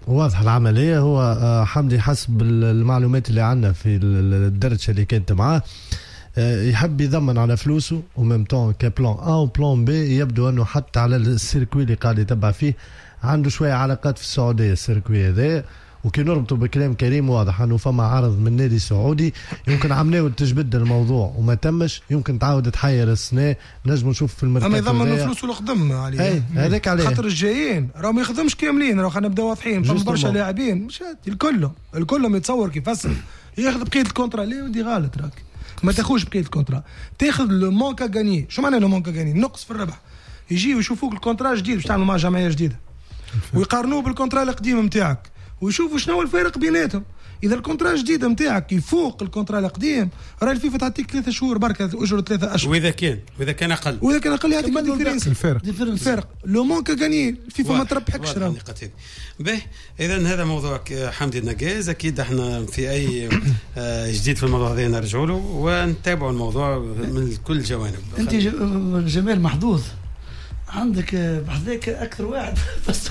واضح العملية. هو حمدي حسب المعلومات اللي عندنا في الدرجة اللي كانت معاه يحب يضمن على فلوسه وميم طون كبلان A وبلان بي. يبدو أنه حتى على السيركوي اللي قاعد يتبع فيه عنده شوية علاقات في السعودية السيركوي هذا. وكي نربطه بكلام كريم واضح انه فما عرض من نادي سعودي يمكن عملوا تجبد الموضوع وما تمش، يمكن تعاود تحير السنه نجم نشوف في الميركاتو. اما يضمن فلوسه القدم عليه هذاك عليه خاطر الجايين راهم ما يخدمش كاملين. راه خلينا نبداو واضحين، فما برشا لاعبين مش الكلهم يتصور كيف ياخذ بقيه الكونترا. ليه ودي غلط راك ما تاخذش بقيه الكونترا، تاخذ لو مونكا غاني. شو معناه لو مونكا غاني؟ نقص في الربح. يجيو يشوفوك الكونترا جديد باش تعملوا مع جمعيه جديده ويقارنوه بالكونترا القديم نتاعك ويشوفوا شنو الفارق بيناتهم. اذا الكونترا الجديد نتاعك يفوق الكونترا القديم راه الفيفا تعطيك 3 شهور بركه اجره 3 اشهر. واذا كان اقل يعطيك الفارق. لو مونكا غاني الفيفا ما تربحكش. باهي اذا هذا موضوع حمدي النقاز. اكيد احنا في اي جديد في الموضوع هذا نرجعوا له ونتابعوا الموضوع من كل الجوانب. انت جمال محظوظ عندك بحذاك اكثر واحد بس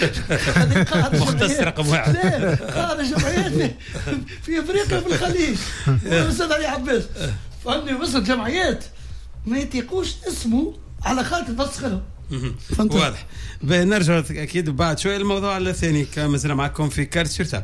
مختص رقم واحد قاعد جمعيات في افريقيا في الخليج. الاستاذ علي عباس فهمني وصل جمعيات ما يتيقوش اسمه على خاطر فسخهم. واضح. نرجع اكيد بعد شويه الموضوع الثاني كما زلنا معكم في كارت سورتاب.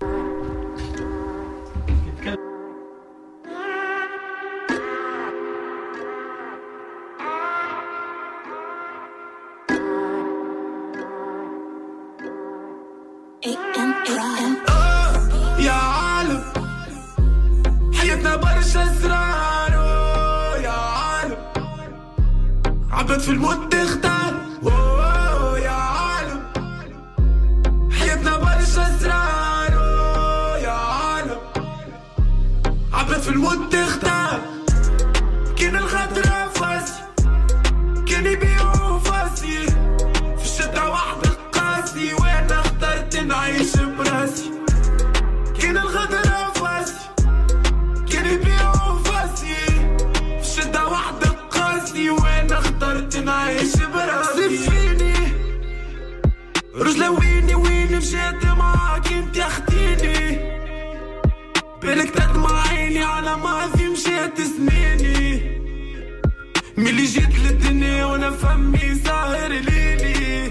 يا عالم حياتنا برشا اسرار. يا عالم عبد في الموت تختار. يا عالم حياتنا برشا اسرار. يا عالم عبد في الموت تختار. كان الخطرة فاسي كان يبيعوا فاسي في الشدة واحدة قاسي وانا اخترت نعيش براسي. كان الغدرة فاسي كان يبيعوا فاسي في الشدة واحدة قاسي وانا اخترت نعيش براسي. فيني رجلة وين مشيت معاك انت اختيني بالك تدمع عيني على ماضي مشيت سنيني. ملي جيت للدنيا وانا فمي ساهر ليلي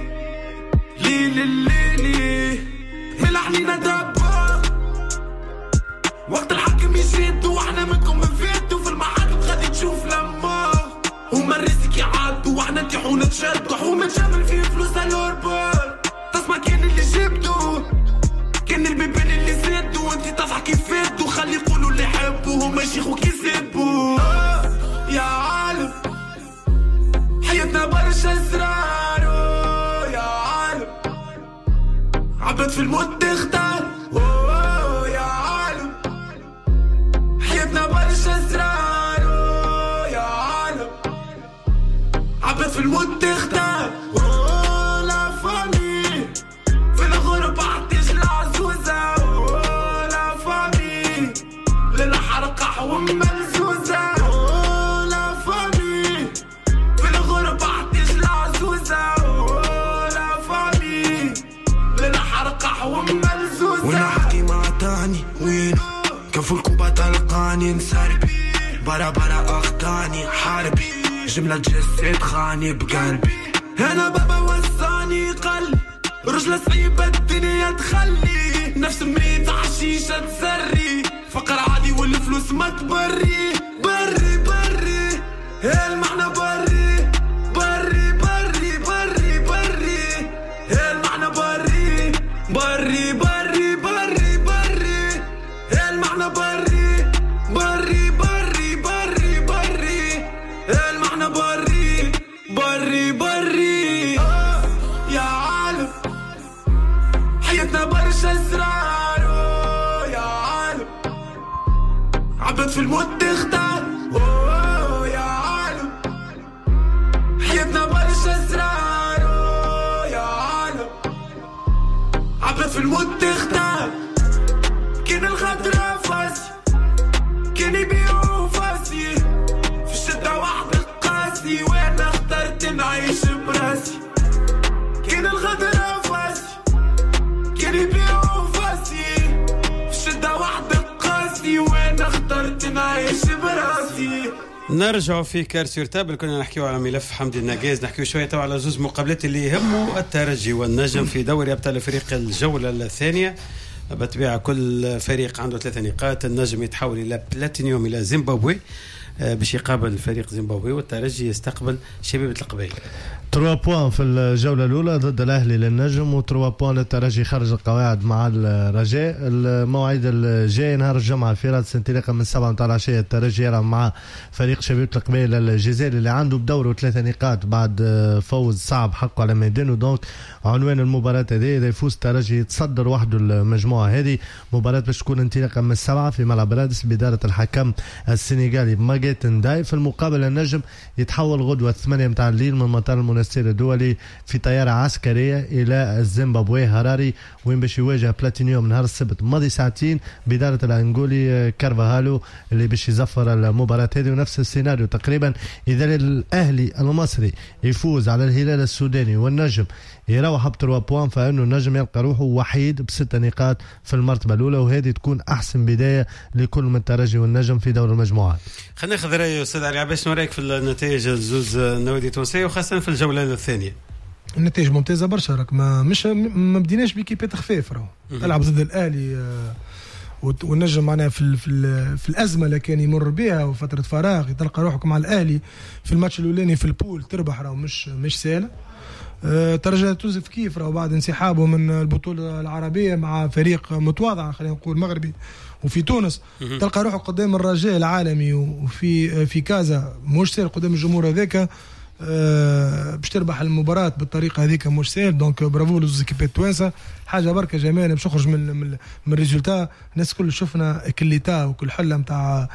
ليلي ملحنينا دابا وقت الحكم يشد واحنا منكم نفيدوا في المحاكم غادي تشوف لما هما الرزق يعدوا واحنا نتيحو نتشدوا حومة جمل فيه فلوس الأوربال. تسمع كان اللي جبتو كان البيبان اللي زادوا وانتي تصح كيف فاتوا خلي يقولوا اللي يحبوا هما يشيخوا كيسبوا. يا عالم حياتنا برشا اسرار. يا عالم عبد في الموت تختار. يا عالم حياتنا برشا اسرار. يا عالم عبد في الموت تختار. لا فامي في الغربة عطيش العزوزة. لا فامي للحرق حوم ملزوزة. لا فامي في الغربة عطيش العزوزة. لا فامي للحرق حوم ملزوزة. ونحكي مع تاني وين كفو الكوبا تلقاني نسربي برا اخطاني حاربي جملة جسد خاني بقلبي. انا بابا وساني قلبي رجلة صعيبة الدنيا تخلي نفس مريض عشيشة تسري فقر عادي والفلوس ما تبري. بري المعنى بري المعنى بري المعنى بري المعنى بري. يا عالم حياتنا برشا اسرار. يا عالم عبد في الموت تختار. يا عالم حياتنا برشا اسرار. يا عالم عبد في الموت تختار. كان الخطرة فاسي كان يبيعوا فاسي في الشدة واحدة قاسي وانا اخترت نعيش براسي. كان الخطرة فاسي كان نرجعوا في كار سور تابل. كنا نحكيو على ملف حمدي النقاز، نحكيو شويه تو على زوج مقابلات اللي يهموا الترجي والنجم في دوري ابطال افريقيا الجوله الثانيه. بالطبيعه كل فريق عنده 3 نقاط. النجم يتحول الى بلاتينيوم الى زيمبابوي باش يقابل فريق زيمبابوي، والترجي يستقبل شبيبه القبائل. 3 بوان في الجولة الأولى ضد الأهلي للنجم و3 بوان للترجي خارج القواعد مع الرجاء. الموعد الجاي نهار الجمعة في رادس انطلاقا من 7 متاع العشية. الترجي يلعب مع فريق شبيبة القبائل الجزائري اللي عنده بدوره 3 نقاط بعد فوز صعب حقه على ميدانه. دونك عنوان المباراة هذه إذا يفوز الترجي يتصدر وحده المجموعة هذه. مباراة باش تكون انطلاقا من 7 في ملعب رادس بإدارة الحكم السنغالي ماجيت نداي. في المقابل النجم يتحول غدوة 8 متاع الليل من مطار المنستير الدولي في طيارة عسكرية إلى الزيمبابوي هراري، وين باش يواجه بلاتينيوم نهار السبت ماضي ساعتين بإدارة الأنغولي كارفاهالو اللي باش يزفر المباراة هذه. ونفس السيناريو تقريبا إذا الأهلي المصري يفوز على الهلال السوداني والنجم يروح ب 3 بوان، فإنه النجم يلقى روحه وحيد ب6 نقاط في المرتبة الأولى، وهذه تكون أحسن بداية لكل من الترجي والنجم في دور المجموعات. خلينا ناخذ رأي أستاذ علي عباس، شنو رأيك في النتائج الزوز النوادي التونسية وخاصة في الجولة الثانية؟ النتائج ممتازة برشا، راك ما بديناش بكيبات خفاف، راهو تلعب ضد الأهلي والنجم معناها في الأزمة اللي كان يمر بها وفترة فراغ، تلقى روحك مع الأهلي في الماتش الأولاني في البول تربح، راهو مش سهلة. ترجي توزف كيف راهو بعد انسحابه من البطولة العربية مع فريق متواضع خلينا نقول مغربي وفي تونس تلقى روحه قدام الرجاء العالمي وفي كازا مش سهل قدام الجمهور هذاك. باش تربح المباراة بالطريقة هذيك مش سهل. دونك برافو للزكيبات التوانسة، حاجة بركة جميلة باش نخرج من الريزولتا. الناس كل شفنا كليتا وكل حلة متاع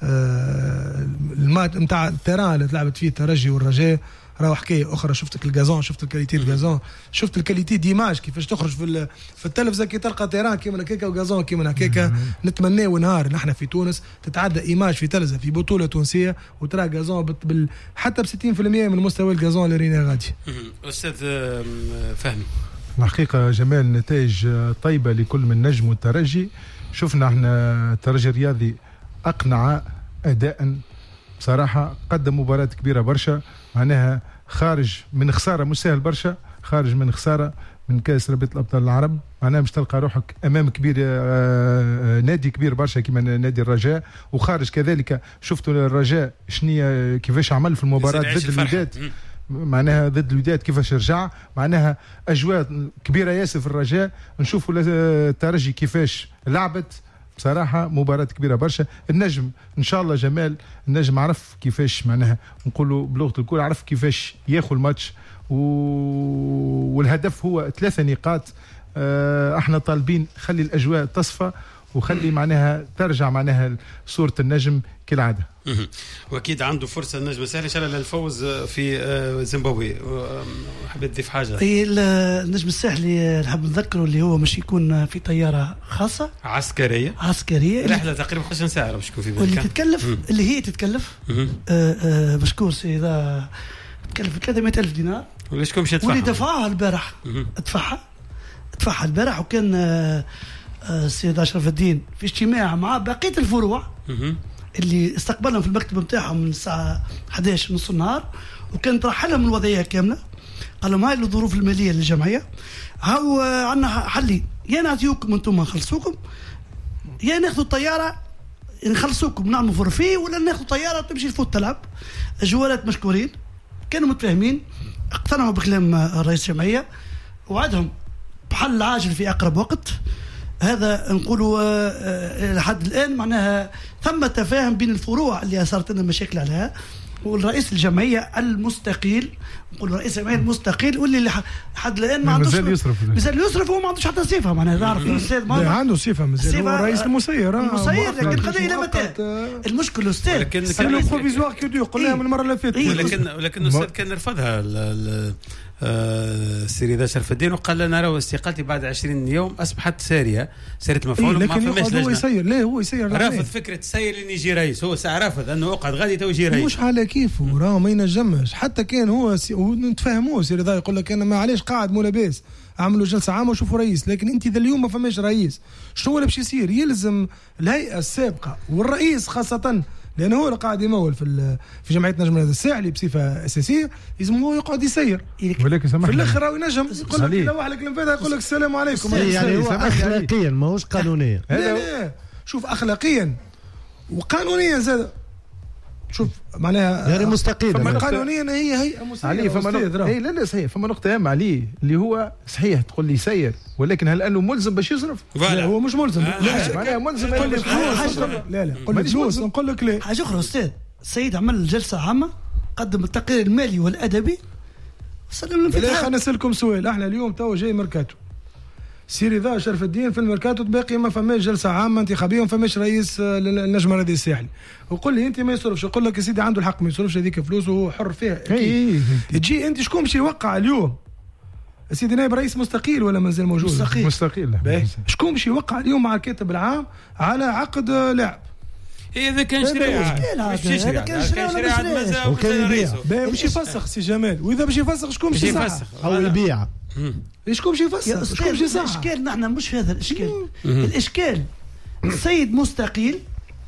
المات متاع التيران اللي تلعبت فيه الترجي والرجاء، راهو حكايه اخرى. شفتك الجازون، شفت الكاليتي الجازون، شفت الكاليتي ديماج كيفاش تخرج في التلفزه كي تلقى تيران كيما هكاكا وجازون كيما هكاكا. نتمناو نهار نحن في تونس تتعدى ايماج في تلفزه في بطوله تونسيه وترى جازون حتى ب 60% من مستوى الجازون اللي رينا غادي. استاذ فهمي، الحقيقه جمال نتائج طيبه لكل من نجم والترجي. شفنا احنا الترجي الرياضي اقنع اداء بصراحه، قدم مباراه كبيره برشا، معناها خارج من خساره مش سهل برشا، خارج من خساره من كاس رابطه الابطال العرب، معناها باش تلقى روحك امام كبير نادي كبير برشا كيما نادي الرجاء. وخارج كذلك شفتوا الرجاء شنية كيفاش عمل في المباراه ضد الوداد، معناها ضد الوداد كيفاش رجع، معناها اجواء كبيره ياسر في الرجاء. نشوفوا الترجي كيفاش لعبت، بصراحة مباراة كبيرة برشا. النجم إن شاء الله جمال النجم عرف كيفاش معناها نقولوا بلغة الكل، عرف كيفاش ياخذ الماتش والهدف هو 3 نقاط. احنا طالبين خلي الأجواء تصفى وخلي معناها ترجع معناها صورة النجم كالعادة. واكيد عنده فرصه النجم سهل ان شاء الله للفوز في زيمبابوي. حبيت تضيف حاجه؟ النجم الساحلي نحب نذكره اللي هو مش يكون في طياره خاصه عسكريه رحله تقريبا 15 ساعه باش تكون في بالك، واللي تتكلف اللي هي تتكلف مشكور سيدا تكلف 300,000 دينار. وليش مش يدفعها؟ واللي دفعها البارح ادفعها البارح. وكان السيد أشرف الدين في اجتماع مع بقية الفروع اللي استقبلهم في المكتب نتاعهم من الساعة 11 نص النهار، وكان طرحلهم من الوضعية كاملة. قال لهم هاي الظروف المالية للجمعية، هاو عندنا حلين، يا نعطيوكم انتم نخلصوكم، يا ناخذوا الطيارة نخلصوكم نعمل فورفي، ولا ناخذوا طيارة تمشي الفوت تلعب. الجوالات مشكورين كانوا متفاهمين، اقتنعوا بكلام رئيس الجمعية، وعدهم بحل عاجل في أقرب وقت. هذا نقولوا لحد الآن معناها ثم تفاهم بين الفروع اللي صارت لنا مشاكل عليها، والرئيس الجمعية المستقيل، نقول رئيس الجمعية المستقيل واللي لحد الآن ما عندوش مازال يصرف وما عندوش حتى صفة. معناها نعرف الأستاذ ما عنده صفة مازال، هو رئيس المسير لكن قضية إلى متى المشكل أستاذ؟ لكن البروفيزوار كي قلناها من المرة اللي فاتت، ولكن الأستاذ كان رفضها السيد أشرف الدين وقال لنا نرى استقالتي بعد 20 يوم أصبحت سارية مفعول. لكن هو يسير، لا هو يسير، رافض فكرة سير إني يجي رئيس، هو رافض أنه أقعد غادي تو يجي رئيس، مش على كيفه، راهو ما ينجمش. حتى كان هو ونتفاهموه سير رضا يقول لك أنا ما عليش قاعد مو لاباس، عملوا جلسة عامة وشوفوا رئيس، لكن أنت ذا اليوم ما فماش رئيس. شنو اللي باش يصير؟ يلزم الهيئة السابقة والرئيس خاصة لانه هو اللي قاعد يمول في جمعيه نجم الساحلي بصفه اساسيه، لازم هو يقعد يسير. ولكن في الاخر راهو ينجم يقول لك يلوح لك الانفاذ يقول لك السلام عليكم. يعني هو اخلاقيا ماهوش قانونيا. لا شوف اخلاقيا وقانونيا زاد. شوف معناها يعني مستقيل قانونيا هي عليه لا صحيح. فما نقطه هامه عليه اللي هو صحيح تقول لي سير، ولكن هل انه ملزم باش يصرف؟ لا هو مش ملزم. معناها ملزم. لا قول لي فلوس نقول لك لا. حاجه اخرى استاذ السيد عمل جلسه عامه، قدم التقرير المالي والادبي، سلم الانفتاح. خلينا نسالكم سؤال، احنا اليوم تو جاي ميركاتو، سي رضا شرف الدين في الميركاتو باقي ما فماش جلسه عامه انتخابيه وما فماش رئيس النجم الرياضي الساحلي، وقول لي انت ما يصرفش، يقول لك يا سيدي عنده الحق ما يصرفش هذيك فلوس وهو حر فيها. تجي انت شكون باش يوقع اليوم؟ سيدي نائب رئيس مستقيل ولا مازال موجود؟ مستقيل. شكون باش يوقع اليوم مع الكاتب العام على عقد لاعب؟ اذا كان شريعه هذا كان شريعه وكان يبيع باش يفسخ سي جمال، واذا باش يفسخ شكون باش يفسخ او يبيع؟ شكون باش يفسخ؟ شكون باش يصح؟ الاشكال نحن مش في هذا الاشكال. الاشكال السيد مستقيل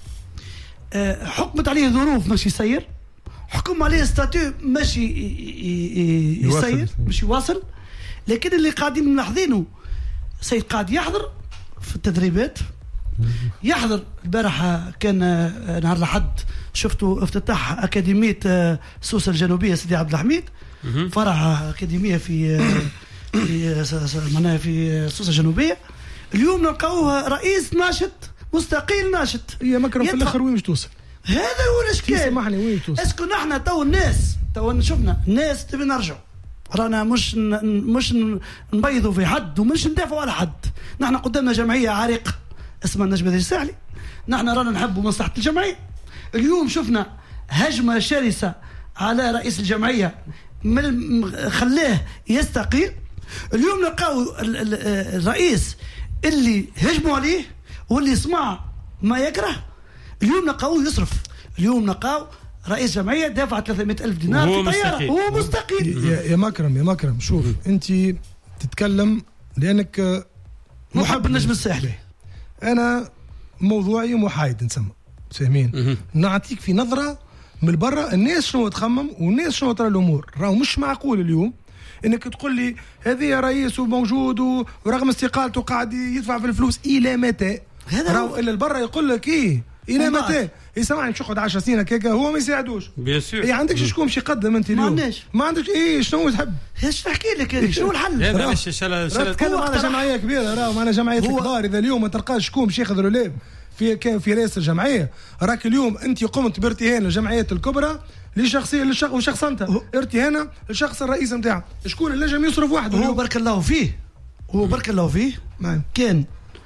حكمت عليه ظروف ماشي يسير، حكم عليه ستاتيو ماشي يسير مش يواصل، لكن اللي قاعدين ملاحظينه سيد قاعد يحضر في التدريبات، يحضر. البارحة كان نهار الأحد شفتوا افتتاح أكاديمية سوسة الجنوبية سيدي عبد الحميد، فرع أكاديمية في معناها في سوسة الجنوبية. اليوم نلقاوها رئيس ناشط مستقيل ناشط. هي مكرم في الآخر وين مش توصل؟ هذا هو الإشكال. سامحني وين توصل؟ اسكو نحن تو الناس تو شفنا الناس تبي نرجعوا، رانا مش نبيضوا في حد ومش ندافعوا على حد. نحن قدامنا جمعية عريقة اسمها النجم الرياضي الساحلي، نحن رانا نحبوا مصلحة الجمعية. اليوم شفنا هجمة شرسة على رئيس الجمعية خلاه يستقيل. اليوم نلقاو الرئيس اللي هجموا عليه واللي سمع ما يكره اليوم نلقاوه يصرف. اليوم نلقاو رئيس جمعية دافع 300,000 دينار في طيارة وهو مستقيل. يا مكرم شوف انت تتكلم لانك محب النجم الساحلي، انا موضوعي محايد نسمى فاهمين. نعطيك في نظرة من برا الناس شنو تخمم والناس شنو ترى الامور. راهو مش معقول اليوم انك تقول لي هذه رئيس وموجود ورغم استقالته قاعد يدفع في الفلوس الى متى؟ راهو الا البرا يقول لك ايه الى متى؟ يسمعني مش يقعد 10 سنين هكاك هو ما يساعدوش. بيان سور. اي عندكش شكون باش يقدم انت اليوم؟ ما عندكش ايه شنو تحب؟ ايش نحكي لك شنو الحل؟ لا نتكلم على جمعيه كبيره، راهو معنا جمعيه الكبار. اذا اليوم ما تلقاش شكون باش ياخذ روليف في رئاسه الجمعيه، راك اليوم انت قمت بارتهان الجمعيات الكبرى لشخصيه وشخصنتها ارتهانا لشخص الرئيس نتاعها. شكون اللي نجم يصرف وحده؟ هو بارك الله فيه كان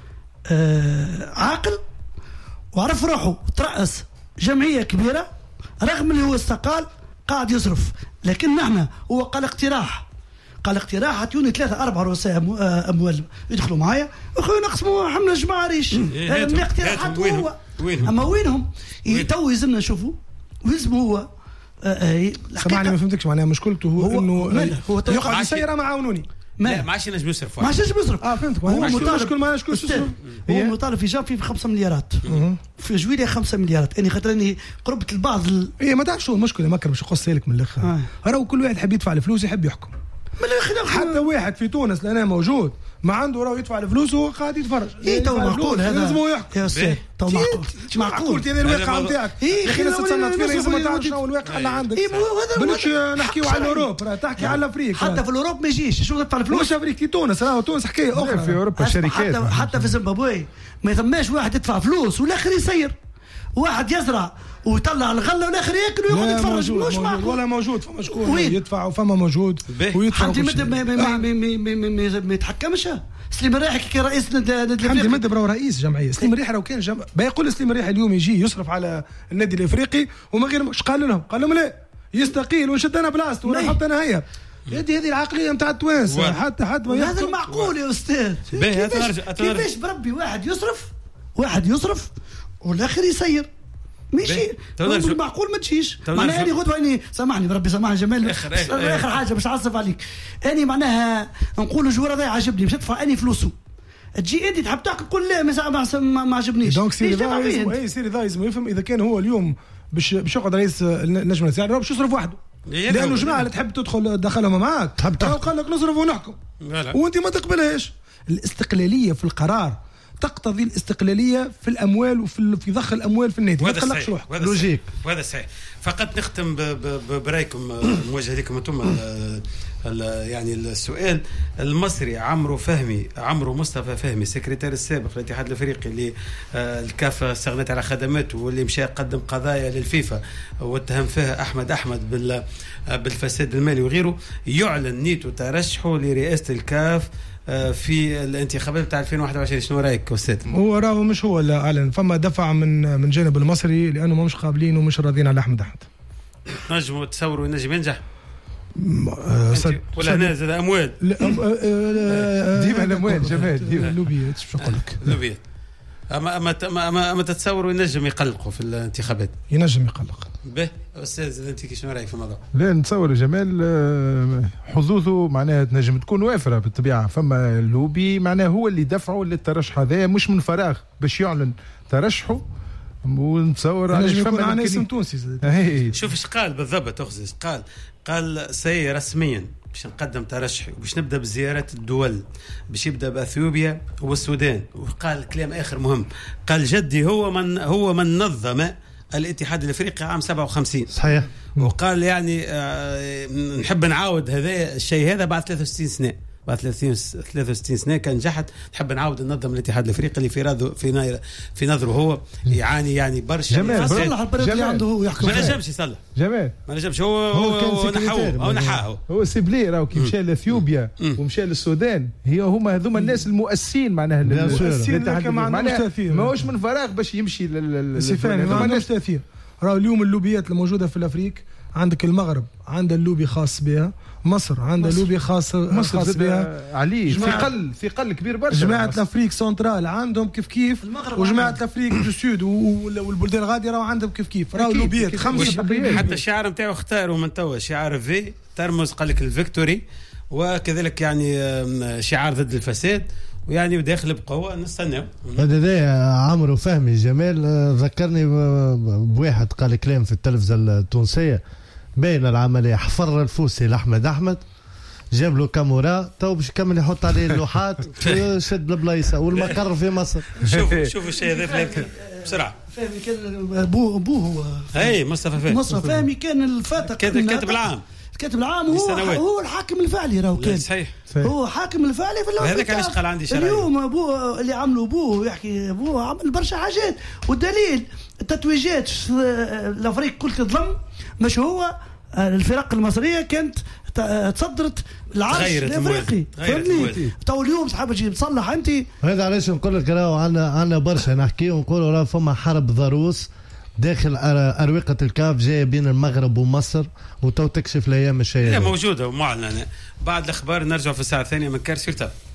عاقل وعرف روحه ترأس جمعيه كبيره رغم اللي هو استقال قاعد يصرف. لكن نحن هو قال اقتراح عطيوني 3-4 رؤساء اموال يدخلوا معايا اخويا نقسموا حمله جماعه ريش. هذا من اقتراحات هو. اما وينهم؟ تو يلزمنا نشوفوا ويلزم هو. سمعني ما فهمتكش معناها مشكلته هو انه يقعد يسير معاونوني. لا ما عادش نجم يصرف. فهمتك. هو مطالب في جاب في 5 مليارات في جويلية 5 مليارات. اني خاطرني قربت البعض ايه ما تعرفش شو المشكله ما باش يقص لك من الاخر. راهو كل واحد يحب يدفع الفلوس يحب يحكم. حتى واحد في تونس لأنا موجود ما عنده راهو يدفع الفلوس وهو قاعد يتفرج. ايه تو معقول هذا لازم يحكم يا استاذ. تو معقول هذا الواقع نتاعك. اخي الناس تصنت فيه لازم ما تعرفش شنو الواقع اللي عندك. بلاش نحكيو على الاوروب راه تحكي على افريقيا. حتى في الاوروب ما يجيش شو تدفع الفلوس. مش افريقيا تونس راهو تونس حكايه اخرى. في اوروبا شركات حتى في زيمبابوي ما ثماش واحد يدفع فلوس والاخر يسير. واحد يزرع ويطلع الغله والاخر ياكل ويقعد يتفرج. مش معقول ولا موجود. فما شكون يدفع وفما موجود ويدفع. حمدي مدب ما يتحكمش. سليم الريحي كي رئيس حمدي مدب راهو رئيس جمعيه. سليم الريحي راهو كان بيقول سليم الريحي اليوم يجي يصرف على النادي الافريقي وما غير ايش قال لهم لا يستقيل ونشد انا بلاصته ونحط انا هي. هذه العقليه نتاع التوانس. حتى هذا المعقول يا استاذ. كيفاش بربي واحد يصرف والاخر يسير ماشي معقول ما تجيش. معناها اني غدوه اني سامحني بربي سامحني جمال اخر حاجه باش اعصف عليك. اني معناها نقول الجوار هذا عجبني باش ادفع اني فلوسه تجي انت تحب تحكي تقول لا ما عجبنيش. دونك سيري لازم يفهم اذا كان هو اليوم باش يقعد رئيس اللجنه السياسيه باش يصرف وحده، لانه جماعه اللي تحب تدخل دخلهم معاك قال لك نصرف ونحكم وانت ما تقبلهاش. الاستقلاليه في القرار تقتضي الاستقلاليه في الاموال وفي ضخ الاموال في النادي، ما تقلقش روحك. لوجيك وهذا صحيح. فقط نختم برايكم موجه لكم انتم يعني السؤال المصري عمرو مصطفى فهمي سكرتير السابق للاتحاد الافريقي اللي الكافه استغنت على خدماته واللي مشى قدم قضايا للفيفا واتهم فيها احمد بالفساد المالي وغيره، يعلن نيته ترشحه لرئاسه الكاف في الانتخابات بتاع 2021. شنو رايك استاذ؟ هو راهو مش هو اللي اعلن، فما دفع من جانب المصري لانه مش قابلين ومش راضيين على احمد. نجموا تصوروا ينجم ينجح ولا هنا زاد اموال؟ ديما الاموال جمال ديما اللوبيات. شو نقول لك؟ اللوبيات اما تتصوروا ينجم يقلقوا في الانتخابات؟ ينجم يقلق. به استاذ انت كيف شنو رايك في الموضوع؟ لا نتصور جمال حظوظه معناها تنجم تكون وافره بالطبيعه. فما اللوبي معناه هو اللي دفعه للترشح هذا مش من فراغ باش يعلن ترشحه. ونتصور علاش فما عنا اسم تونسي. شوف ايش قال بالضبط اخزي. قال سي رسميا باش نقدم ترشحي وباش نبدا بزيارات الدول، باش يبدا باثيوبيا والسودان. وقال كلام اخر مهم، قال جدي هو من نظم الاتحاد الافريقي عام 57. صحيح. وقال يعني نحب نعاود هذا الشيء هذا بعد 63 سنه. بعد 63 سنه كان جحد نحب نعاود ننظم الاتحاد الافريقي اللي في نظره هو يعاني يعني برشا. جمال صلح البلد اللي عنده هو يحكم. ما نجمش يصلح جمال، ما نجمش. هو نحاه هو سيبلي راهو كي مشى لاثيوبيا ومشى للسودان هما هذوما الناس المؤسسين معناها المؤسسين معناها ماهوش من فراغ باش يمشي للسفان. ما عندوش تاثير. راهو اليوم اللوبيات الموجوده في الافريق، عندك المغرب عندها اللوبي خاص بها، مصر عندها لوبي خاص بها عليه ثقل كبير برشا. جماعه الافريق سنترال عندهم كيف وجماعه الافريق دو سود والبلدان الغاديه راهو عندهم كيف راهو لوبيات خمسه. حتى الشعار نتاعو اختاروا من توا شعار في ترمز قال لك الفيكتوري، وكذلك يعني شعار ضد الفساد، ويعني داخل بقوه نستناو. هذا عمرو فهمي جمال ذكرني بواحد قال كلام في التلفزه التونسيه بين العمليه، حفر الفوسي لاحمد جاب له كامورا تو باش يكمل يحط عليه اللوحات شد البلايصه والمقر في مصر. شوفوا الشيء هذا بسرعه. فهمي كان ابوه اي مصطفى فهمي كان الفاتح كاتب العام هو الحاكم الفعلي راهو كان صحيح. هو حاكم الفعلي في هذاك علاش قال عندي شرعي. اليوم ابوه اللي عملوا ابوه يحكي ابوه عمل برشا حاجات، والدليل التتويجات الافريق كل تظلم. مش هو الفرق المصريه كانت تصدرت العرش الافريقي فهمني. تو اليوم تحب تجي تصلح انت. هذا علاش نقول لك راهو عندنا برشا نحكي ونقولوا راه فما حرب ضروس داخل أروقة الكاف جاية بين المغرب ومصر، وتو تكشف الأيام الشيء موجودة ومعلنة. بعد الأخبار نرجع في الساعة الثانية من كارثة.